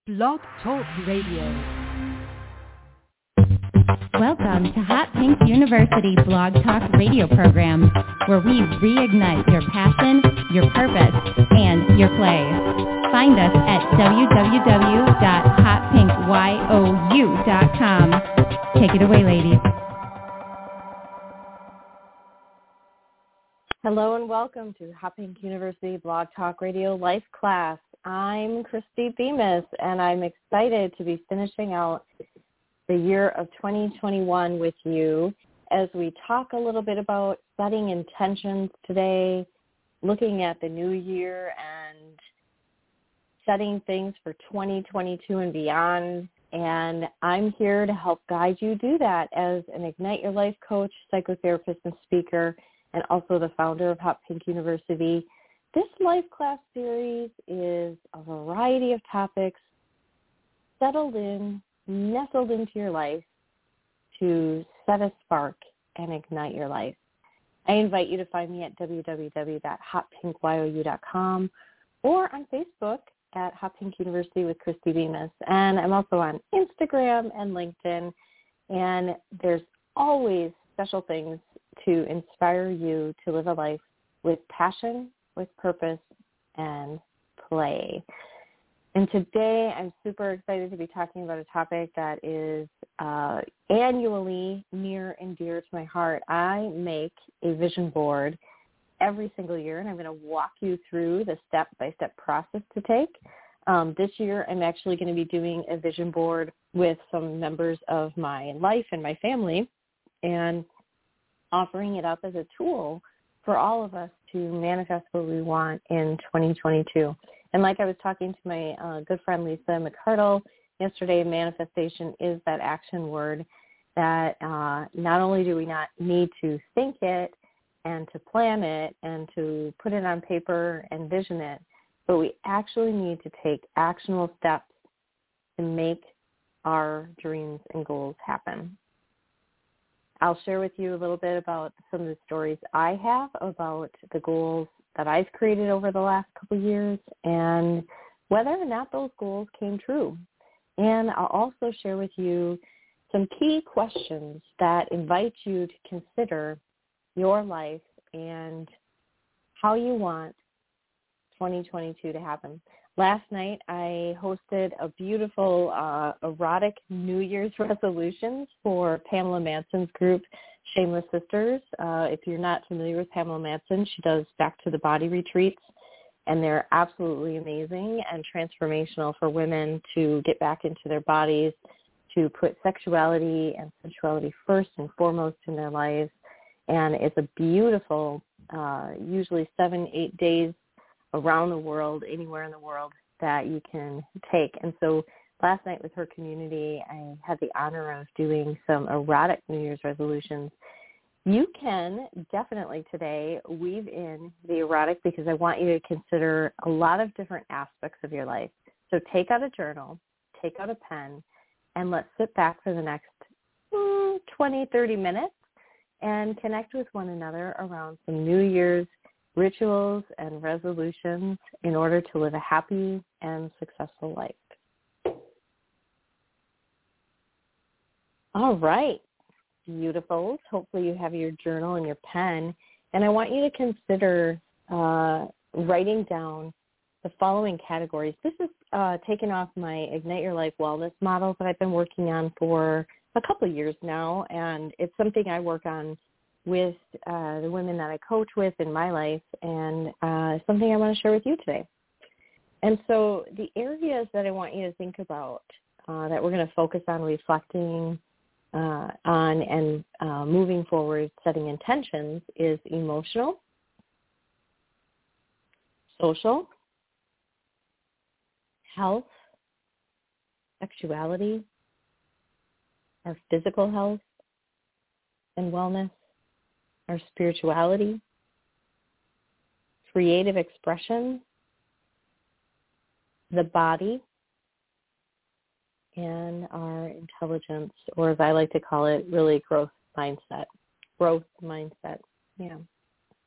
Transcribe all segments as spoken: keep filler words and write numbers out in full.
Blog Talk Radio. Welcome to Hot Pink University Blog Talk Radio program, where we reignite your passion, your purpose, and your play. Find us at w w w dot hot pink you dot com. Take it away, ladies. Hello and welcome to Hot Pink University Blog Talk Radio Life Class. I'm Christy Bemis, and I'm excited to be finishing out the year of twenty twenty-one with you as we talk a little bit about setting intentions today, looking at the new year and setting things for twenty twenty-two and beyond. And I'm here to help guide you do that as an Ignite Your Life coach, psychotherapist, and speaker, and also the founder of Hot Pink University. This life class series is a variety of topics settled in, nestled into your life to set a spark and ignite your life. I invite you to find me at w w w dot hot pink you dot com or on Facebook at Hot Pink University with Christy Bemis. And I'm also on Instagram and LinkedIn. And there's always special things to inspire you to live a life with passion, with purpose, and play. And today I'm super excited to be talking about a topic that is uh, annually near and dear to my heart. I make a vision board every single year, and I'm going to walk you through the step-by-step process to take. Um, this year I'm actually going to be doing a vision board with some members of my life and my family and offering it up as a tool for all of us to manifest what we want in twenty twenty-two. And like I was talking to my uh, good friend Lisa McCardle yesterday, manifestation is that action word that uh, not only do we not need to think it and to plan it and to put it on paper and vision it, but we actually need to take actionable steps to make our dreams and goals happen. I'll share with you a little bit about some of the stories I have about the goals that I've created over the last couple of years and whether or not those goals came true. And I'll also share with you some key questions that invite you to consider your life and how you want twenty twenty-two to happen. Last night, I hosted a beautiful uh, erotic New Year's resolutions for Pamela Manson's group, Shameless Sisters. Uh, if you're not familiar with Pamela Manson, she does Back to the Body retreats, and they're absolutely amazing and transformational for women to get back into their bodies, to put sexuality and sensuality first and foremost in their lives. And it's a beautiful, uh, usually seven, eight days around the world, anywhere in the world that you can take. And so last night with her community, I had the honor of doing some erotic New Year's resolutions. You can definitely today weave in the erotic because I want you to consider a lot of different aspects of your life. So take out a journal, take out a pen, and let's sit back for the next mm, twenty, thirty minutes and connect with one another around some New Year's rituals and resolutions in order to live a happy and successful life. All right, beautifuls. Hopefully you have your journal and your pen. And I want you to consider uh, writing down the following categories. This is uh, taken off my Ignite Your Life wellness model that I've been working on for a couple of years now, and it's something I work on with uh, the women that I coach with in my life, and uh, something I want to share with you today. And so the areas that I want you to think about uh, that we're going to focus on reflecting uh, on and uh, moving forward, setting intentions, is emotional, social, health, sexuality, our physical health and wellness, our spirituality, creative expression, the body, and our intelligence, or as I like to call it, really growth mindset. Growth mindset, yeah.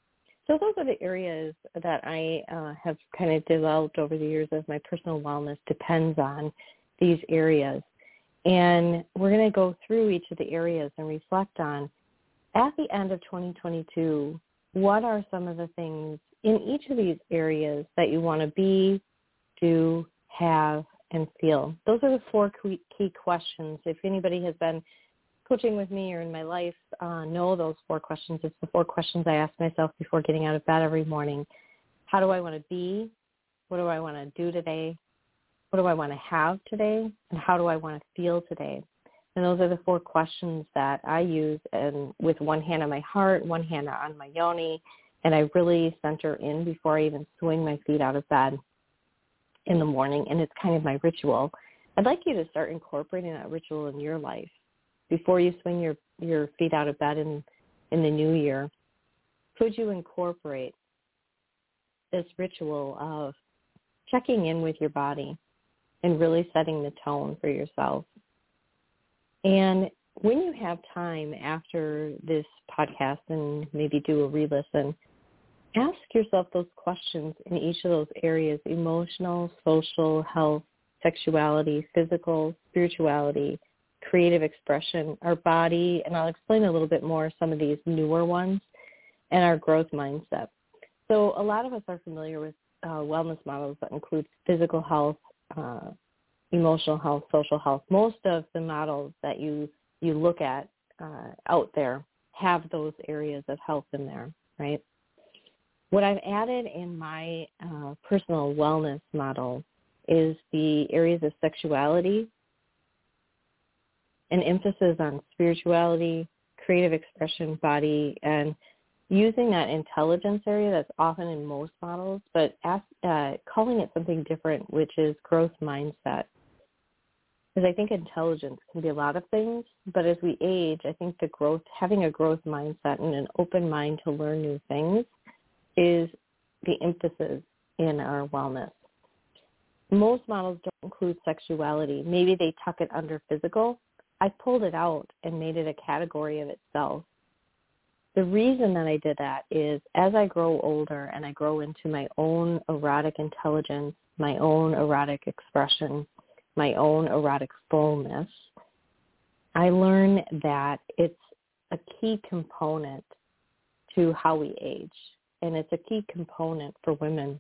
So those are the areas that I uh, have kind of developed over the years as my personal wellness depends on these areas. And we're going to go through each of the areas and reflect on, at the end of twenty twenty-two, what are some of the things in each of these areas that you want to be, do, have, and feel. Those are the four key questions. If anybody has been coaching with me or in my life, uh, know those four questions. It's the four questions I ask myself before getting out of bed every morning. How do I want to be? What do I want to do today? What do I want to have today? And how do I want to feel today? And those are the four questions that I use, and with one hand on my heart, one hand on my yoni, and I really center in before I even swing my feet out of bed in the morning, and it's kind of my ritual. I'd like you to start incorporating that ritual in your life. Before you swing your, your feet out of bed in, in the new year, could you incorporate this ritual of checking in with your body and really setting the tone for yourself? And when you have time after this podcast and maybe do a re-listen, ask yourself those questions in each of those areas: emotional, social, health, sexuality, physical, spirituality, creative expression, our body, and I'll explain a little bit more some of these newer ones, and our growth mindset. So a lot of us are familiar with uh, wellness models that include physical health, uh, emotional health, social health. Most of the models that you, you look at uh, out there have those areas of health in there, right? What I've added in my uh, personal wellness model is the areas of sexuality, an emphasis on spirituality, creative expression, body, and using that intelligence area that's often in most models, but ask, uh, calling it something different, which is growth mindset. Because I think intelligence can be a lot of things, but as we age, I think the growth, having a growth mindset and an open mind to learn new things is the emphasis in our wellness. Most models don't include sexuality. Maybe they tuck it under physical. I pulled it out and made it a category of itself. The reason that I did that is as I grow older and I grow into my own erotic intelligence, my own erotic expression, my own erotic fullness, I learn that it's a key component to how we age. And it's a key component for women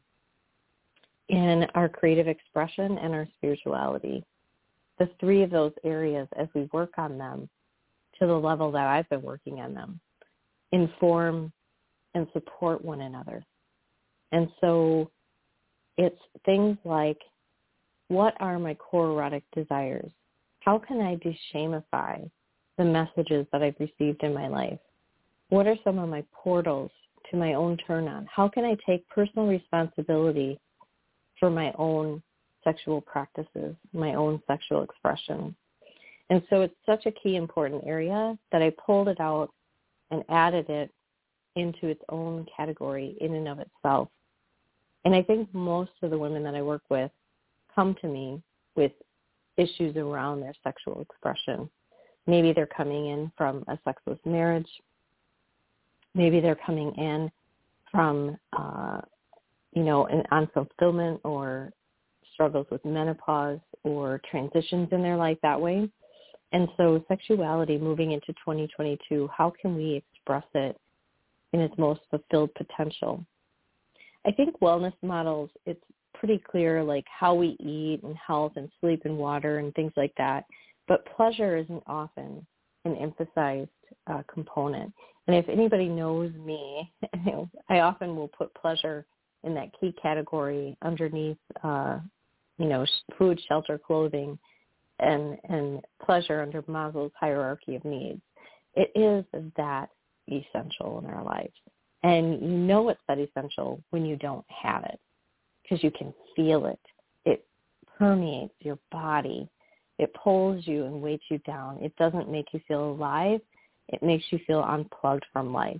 in our creative expression and our spirituality. The three of those areas, as we work on them to the level that I've been working on them, inform and support one another. And so it's things like, what are my core erotic desires? How can I de-shamify the messages that I've received in my life? What are some of my portals to my own turn-on? How can I take personal responsibility for my own sexual practices, my own sexual expression? And so it's such a key important area that I pulled it out and added it into its own category in and of itself. And I think most of the women that I work with come to me with issues around their sexual expression. Maybe they're coming in from a sexless marriage. Maybe they're coming in from, uh, you know, an unfulfillment or struggles with menopause or transitions in their life that way. And so sexuality moving into twenty twenty-two, how can we express it in its most fulfilled potential? I think wellness models, it's pretty clear, like how we eat and health and sleep and water and things like that. But pleasure isn't often an emphasized uh, component. And if anybody knows me, I often will put pleasure in that key category underneath, uh, you know, food, shelter, clothing, and, and pleasure under Maslow's hierarchy of needs. It is that essential in our lives. And you know it's that essential when you don't have it, because you can feel it. It permeates your body. It pulls you and weights you down. It doesn't make you feel alive. It makes you feel unplugged from life.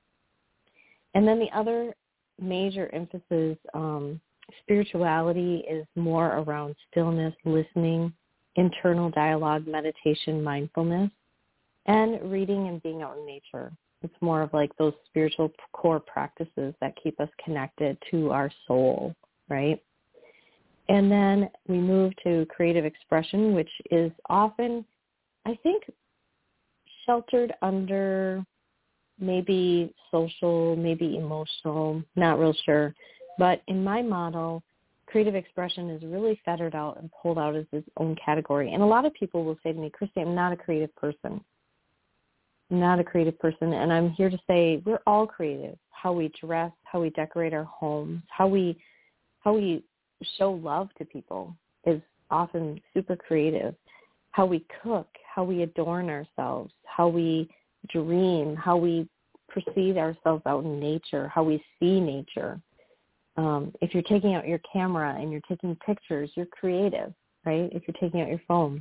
And then the other major emphasis, um, spirituality, is more around stillness, listening, internal dialogue, meditation, mindfulness, and reading and being out in nature. It's more of like those spiritual core practices that keep us connected to our soul, right? And then we move to creative expression, which is often, I think, sheltered under maybe social, maybe emotional, not real sure. But in my model, creative expression is really fettered out and pulled out as its own category. And a lot of people will say to me, Christy, I'm not a creative person. I'm not a creative person. And I'm here to say we're all creative. How we dress, how we decorate our homes, how we how we show love to people is often super creative. How we cook, how we adorn ourselves, how we dream, how we perceive ourselves out in nature, how we see nature. Um, if you're taking out your camera and you're taking pictures, you're creative, right? If you're taking out your phone.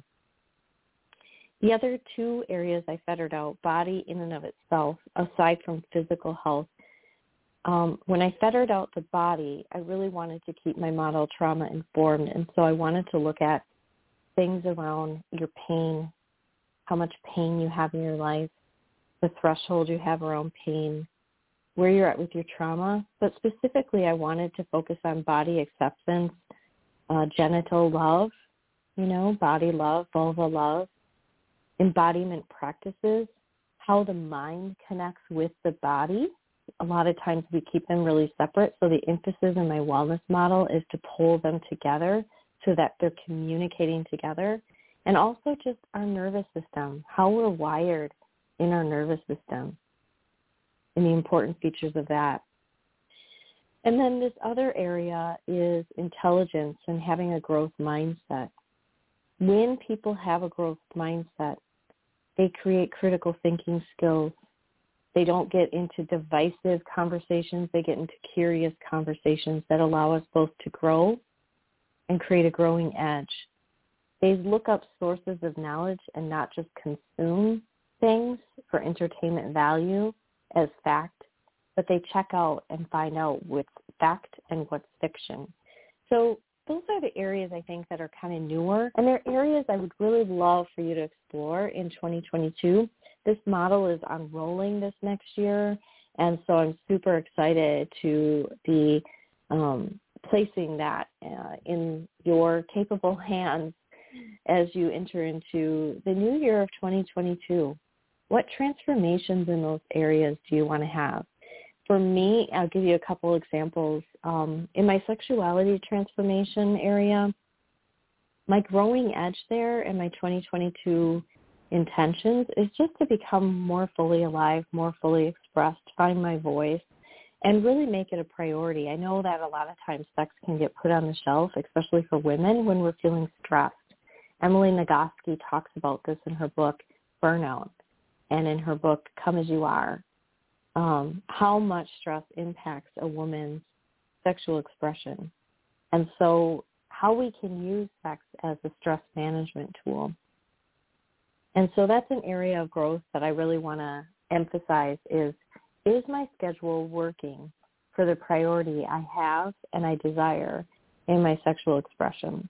The other two areas I fettered out, body in and of itself, aside from physical health, Um, when I fettered out the body, I really wanted to keep my model trauma informed. And so I wanted to look at things around your pain, how much pain you have in your life, the threshold you have around pain, where you're at with your trauma. But specifically, I wanted to focus on body acceptance, uh, genital love, you know, body love, vulva love, embodiment practices, how the mind connects with the body. A lot of times we keep them really separate. So the emphasis in my wellness model is to pull them together so that they're communicating together. And also just our nervous system, how we're wired in our nervous system and the important features of that. And then this other area is intelligence and having a growth mindset. When people have a growth mindset, they create critical thinking skills. They don't get into divisive conversations. They get into curious conversations that allow us both to grow and create a growing edge. They look up sources of knowledge and not just consume things for entertainment value as fact, but they check out and find out what's fact and what's fiction. So those are the areas I think that are kind of newer, and they're areas I would really love for you to explore in twenty twenty-two. This model is unrolling this next year, and so I'm super excited to be um, placing that uh, in your capable hands as you enter into the new year of twenty twenty-two. What transformations in those areas do you want to have? For me, I'll give you a couple examples. Um, in my sexuality transformation area, my growing edge there in my twenty twenty-two intentions is just to become more fully alive, more fully expressed, find my voice, and really make it a priority. I know that a lot of times sex can get put on the shelf, especially for women when we're feeling stressed. Emily Nagoski talks about this in her book, Burnout, and in her book, Come As You Are, um, how much stress impacts a woman's sexual expression. And so how we can use sex as a stress management tool. And so that's an area of growth that I really want to emphasize is, is my schedule working for the priority I have and I desire in my sexual expression?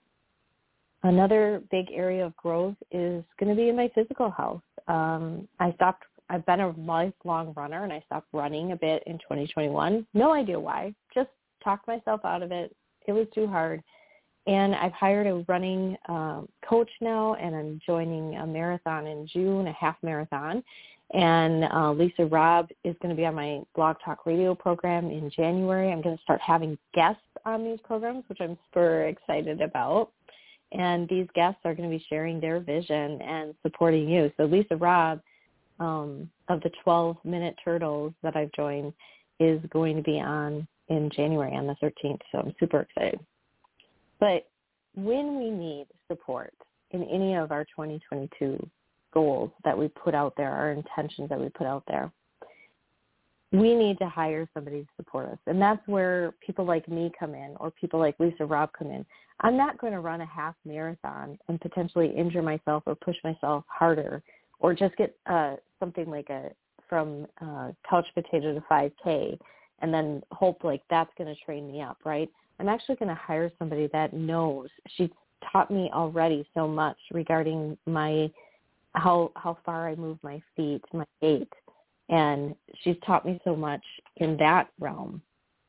Another big area of growth is going to be in my physical health. Um, I stopped, I've been a lifelong runner, and I stopped running a bit in twenty twenty-one. No idea why. Just talked myself out of it. It was too hard. And I've hired a running um, coach now, and I'm joining a marathon in June, a half marathon. And uh, Lisa Robb is going to be on my Blog Talk Radio program in January. I'm going to start having guests on these programs, which I'm super excited about. And these guests are going to be sharing their vision and supporting you. So Lisa Robb um, of the twelve-Minute Turtles that I've joined is going to be on in January on the thirteenth. So I'm super excited. But when we need support in any of our twenty twenty-two goals that we put out there, our intentions that we put out there, we need to hire somebody to support us. And that's where people like me come in, or people like Lisa Robb come in. I'm not going to run a half marathon and potentially injure myself or push myself harder, or just get uh, something like a from uh, couch potato to five K and then hope like that's going to train me up, right? I'm actually going to hire somebody that knows. She's taught me already so much regarding my how how far I move my feet, my gait, And she's taught me so much in that realm.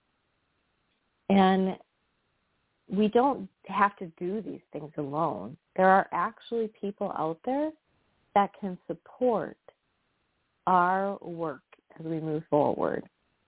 And we don't have to do these things alone. There are actually people out there that can support our work as we move forward.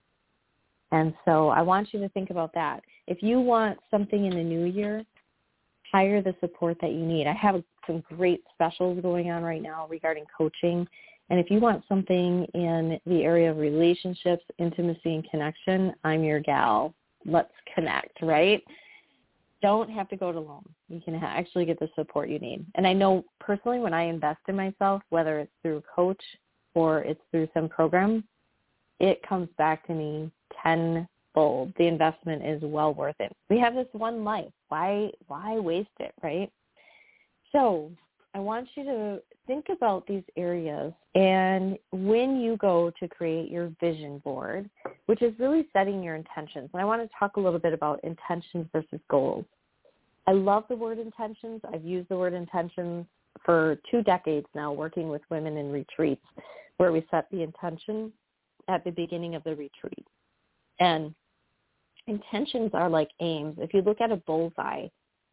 And so I want you to think about that. If you want something in the new year, hire the support that you need. I have some great specials going on right now regarding coaching. And if you want something in the area of relationships, intimacy, and connection, I'm your gal. Let's connect, right? Don't have to go it alone. You can actually get the support you need. And I know personally when I invest in myself, whether it's through a coach or it's through some program, it comes back to me tenfold. The investment is well worth it. We have this one life. Why, why waste it, right? So I want you to think about these areas, and when you go to create your vision board, which is really setting your intentions, and I want to talk a little bit about intentions versus goals. I love the word intentions. I've used the word intentions for two decades now, working with women in retreats where we set the intention at the beginning of the retreat. And intentions are like aims. If you look at a bullseye,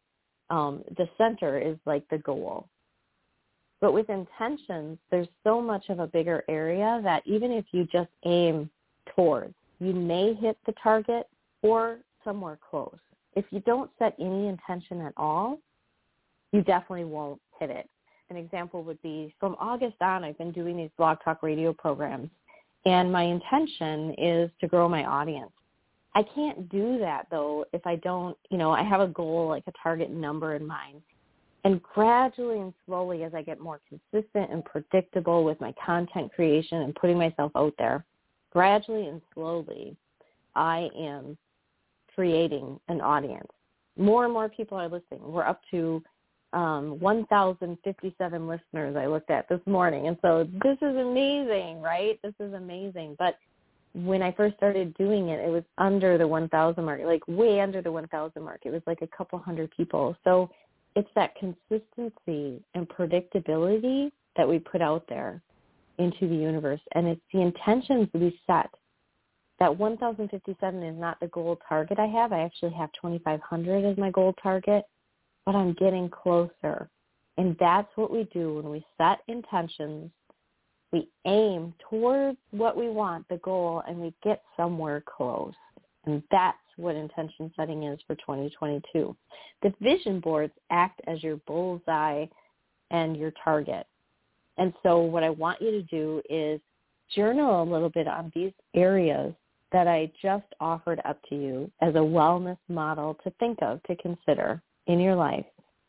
um, the center is like the goal. But with intentions, there's so much of a bigger area that even if you just aim towards, you may hit the target or somewhere close. If you don't set any intention at all, you definitely won't hit it. An example would be from August on, I've been doing these Blog Talk Radio programs, and my intention is to grow my audience. I can't do that, though, if I don't, you know, I have a goal, like a target number in mind. And gradually and slowly, as I get more consistent and predictable with my content creation and putting myself out there, gradually and slowly, I am creating an audience. More and more people are listening. We're up to um, one thousand fifty-seven listeners I looked at this morning. And so this is amazing, right? This is amazing. But when I first started doing it, it was under the one thousand mark, like way under the one thousand mark. It was like a couple hundred people. So it's that consistency and predictability that we put out there into the universe. And it's the intentions we set. That one thousand fifty-seven is not the goal target I have. I actually have twenty-five hundred as my goal target, but I'm getting closer. And that's what we do when we set intentions. We aim towards what we want, the goal, and we get somewhere close. And that's what intention setting is for twenty twenty-two. The vision boards act as your bullseye and your target. And so what I want you to do is journal a little bit on these areas that I just offered up to you as a wellness model to think of, to consider in your life.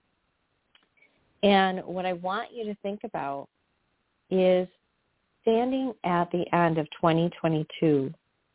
And what I want you to think about is standing at the end of twenty twenty-two,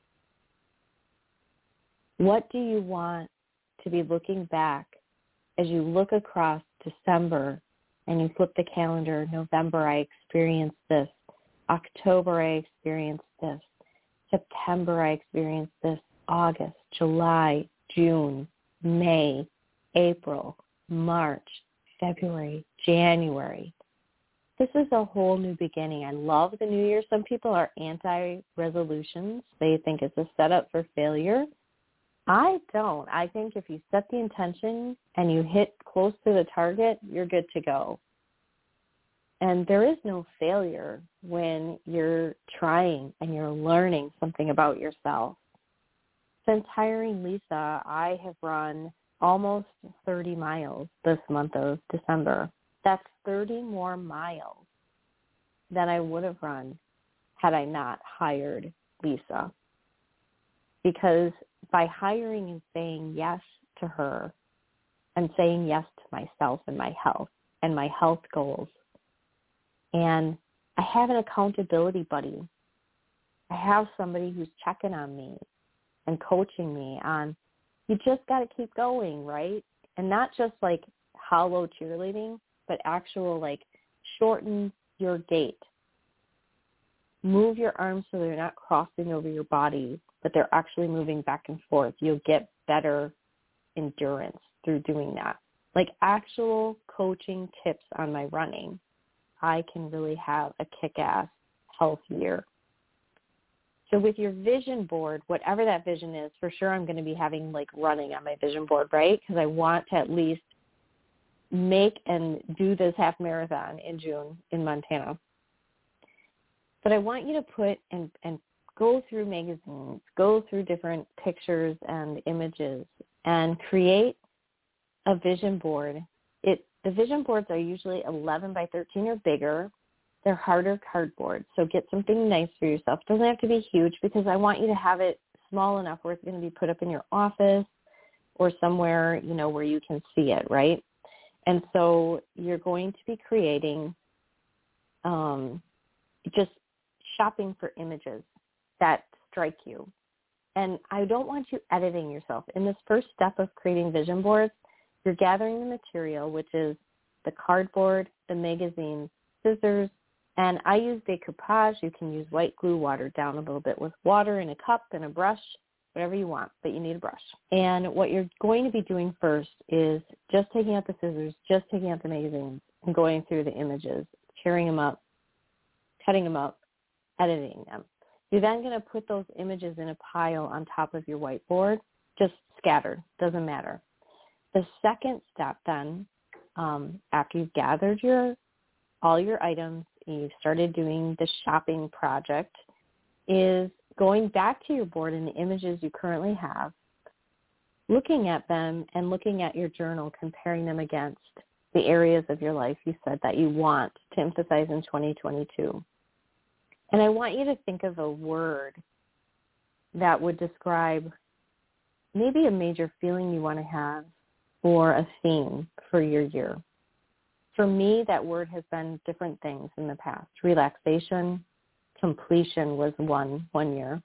what do you want to be looking back as you look across December and you flip the calendar? November, I experienced this. October, I experienced this. September, I experienced this. August, July, June, May, April, March, February, January. This is a whole new beginning. I love the new year. Some people are anti-resolutions. They think it's a setup for failure. I don't. I think if you set the intention and you hit close to the target, you're good to go. And there is no failure when you're trying and you're learning something about yourself. Since hiring Lisa, I have run almost thirty miles this month of December. That's thirty more miles than I would have run had I not hired Lisa. Because by hiring and saying yes to her, I'm saying yes to myself and my health and my health goals. And I have an accountability buddy. I have somebody who's checking on me and coaching me on, you just got to keep going, right? And not just like hollow cheerleading, but actual like shorten your gait. Move your arms so they're not crossing over your body, but they're actually moving back and forth. You'll get better endurance through doing that. Like actual coaching tips on my running, I can really have a kick-ass health year. So with your vision board, whatever that vision is, for sure I'm going to be having like running on my vision board, right? Because I want to at least make and do this half marathon in June in Montana. But I want you to put and, and go through magazines, go through different pictures and images, and create a vision board. It the vision boards are usually eleven by thirteen or bigger. They're harder cardboard, so get something nice for yourself. It doesn't have to be huge because I want you to have it small enough where it's going to be put up in your office or somewhere, you know, where you can see it, right? And so you're going to be creating um, just shopping for images that strike you. And I don't want you editing yourself. In this first step of creating vision boards, you're gathering the material, which is the cardboard, the magazines, scissors, and I use decoupage. You can use white glue watered down a little bit with water in a cup and a brush, whatever you want, but you need a brush. And what you're going to be doing first is just taking out the scissors, just taking out the magazines, and going through the images, tearing them up, cutting them up, editing them. You're then going to put those images in a pile on top of your whiteboard, just scattered, doesn't matter. The second step then, um, after you've gathered your all your items, you've started doing the shopping project, is going back to your board and the images you currently have, looking at them and looking at your journal, comparing them against the areas of your life you said that you want to emphasize in twenty twenty-two. And I want you to think of a word that would describe maybe a major feeling you want to have or a theme for your year. For me, that word has been different things in the past. Relaxation, completion was one one year.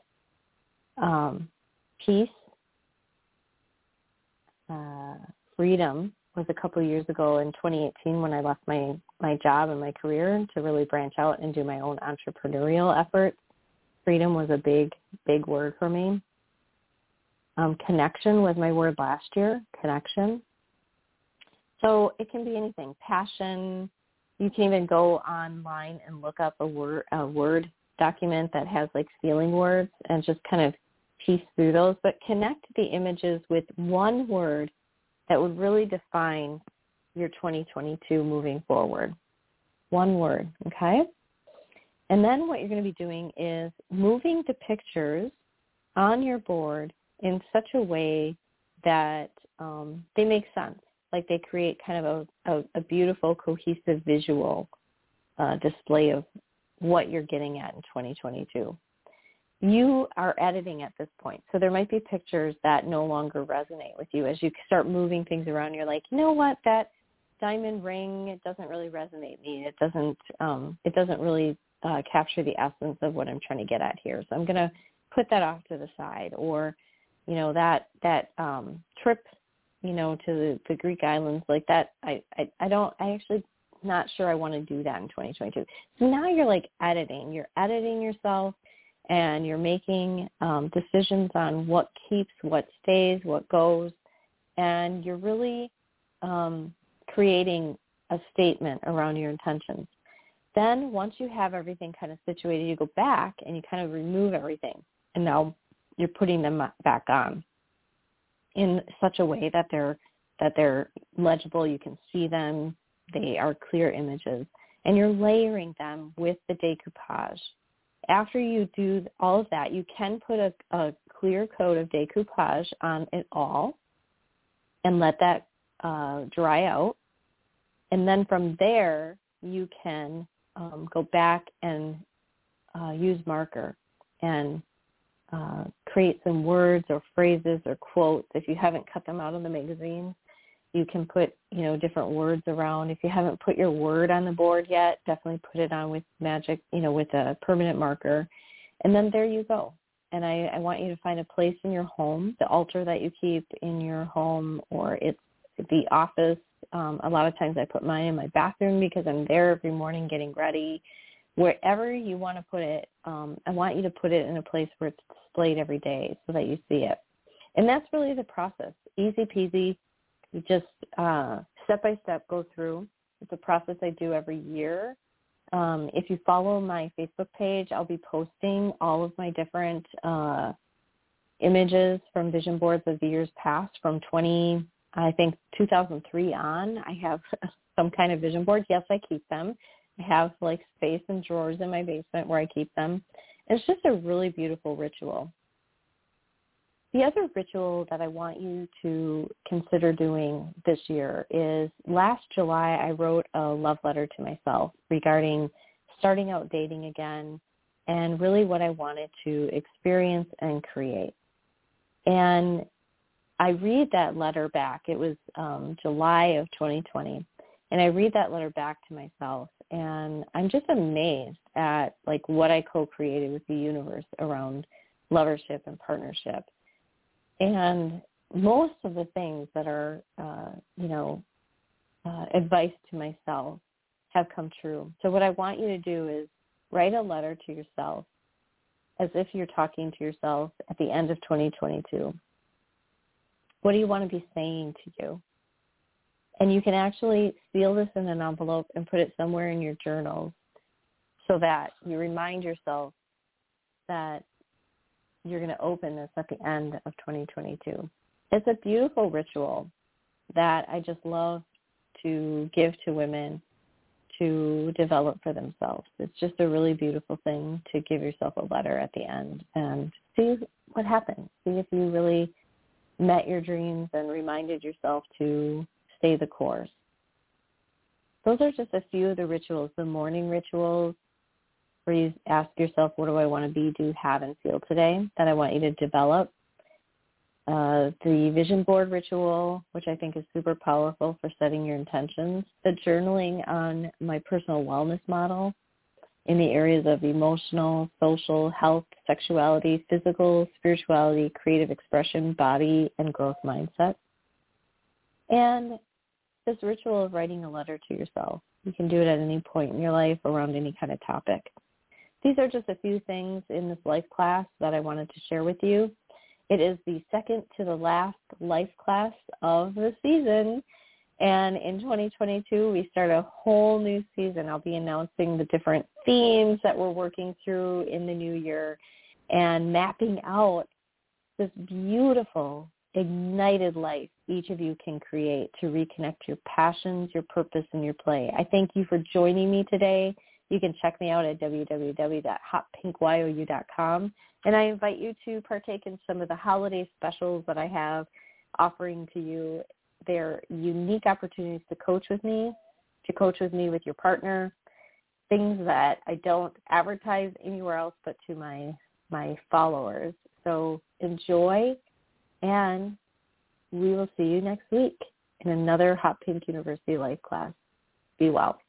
Um, peace, uh, freedom was a couple of years ago in twenty eighteen when I left my, my job and my career to really branch out and do my own entrepreneurial efforts. Freedom was a big, big word for me. Um, connection was my word last year, connection. So it can be anything. Passion. You can even go online and look up a word, a word document that has like feeling words and just kind of piece through those. But connect the images with one word that would really define your twenty twenty-two moving forward. One word, okay? And then what you're going to be doing is moving the pictures on your board in such a way that um, they make sense. Like they create kind of a, a, a beautiful, cohesive visual uh, display of what you're getting at in twenty twenty-two. You are editing at this point. So there might be pictures that no longer resonate with you. As you start moving things around, you're like, you know what, that diamond ring, it doesn't really resonate me. It doesn't, um, it doesn't really uh, capture the essence of what I'm trying to get at here. So I'm going to put that off to the side. Or, you know, that, that um, trip, you know, to the, the Greek islands, like that, I, I, I don't, I actually not sure I want to do that in twenty twenty-two. So now you're like editing. You're editing yourself and you're making um, decisions on what keeps, what stays, what goes, and you're really um, creating a statement around your intentions. Then once you have everything kind of situated, you go back and you kind of remove everything, and now you're putting them back on in such a way that they're that they're legible, you can see them, they are clear images, and you're layering them with the decoupage. After you do all of that, you can put a, a clear coat of decoupage on it all and let that uh, dry out. And then from there, you can um, go back and uh, use marker and Uh, create some words or phrases or quotes. If you haven't cut them out of the magazine, you can put, you know, different words around. If you haven't put your word on the board yet, definitely put it on with magic, you know, with a permanent marker. And then there you go. And I, I want you to find a place in your home, the altar that you keep in your home, or it's the office. Um, a lot of times I put mine in my bathroom because I'm there every morning getting ready. Wherever you want to put it, um, I want you to put it in a place where it's displayed every day so that you see it. And that's really the process. Easy peasy. You just uh, step by step go through. It's a process I do every year. Um, if you follow my Facebook page, I'll be posting all of my different uh, images from vision boards of the years past from twenty, I think two thousand three on. I have some kind of vision board. Yes, I keep them. I have like space and drawers in my basement where I keep them. It's just a really beautiful ritual. The other ritual that I want you to consider doing this year is last July I wrote a love letter to myself regarding starting out dating again and really what I wanted to experience and create. And I read that letter back. It was um, July of twenty twenty. And I read that letter back to myself, and I'm just amazed at like what I co-created with the universe around lovership and partnership. And most of the things that are, uh, you know, uh, advice to myself have come true. So what I want you to do is write a letter to yourself as if you're talking to yourself at the end of twenty twenty-two. What do you want to be saying to you? And you can actually seal this in an envelope and put it somewhere in your journal so that you remind yourself that you're going to open this at the end of twenty twenty-two. It's a beautiful ritual that I just love to give to women to develop for themselves. It's just a really beautiful thing to give yourself a letter at the end and see what happens. See if you really met your dreams and reminded yourself to stay the course. Those are just a few of the rituals, the morning rituals, where you ask yourself, what do I want to be, do, have, and feel today that I want you to develop. Uh, the vision board ritual, which I think is super powerful for setting your intentions. The journaling on my personal wellness model in the areas of emotional, social, health, sexuality, physical, spirituality, creative expression, body, and growth mindset. And this ritual of writing a letter to yourself. You can do it at any point in your life around any kind of topic. These are just a few things in this life class that I wanted to share with you. It is the second to the last life class of the season. And in twenty twenty-two, we start a whole new season. I'll be announcing the different themes that we're working through in the new year and mapping out this beautiful, ignited life each of you can create to reconnect your passions, your purpose, and your play. I thank you for joining me today. You can check me out at w w w dot hot pink y o u dot com. And I invite you to partake in some of the holiday specials that I have offering to you. They're unique opportunities to coach with me, to coach with me with your partner, things that I don't advertise anywhere else but to my my followers. So enjoy, and we will see you next week in another Hot Pink University Life class. Be well.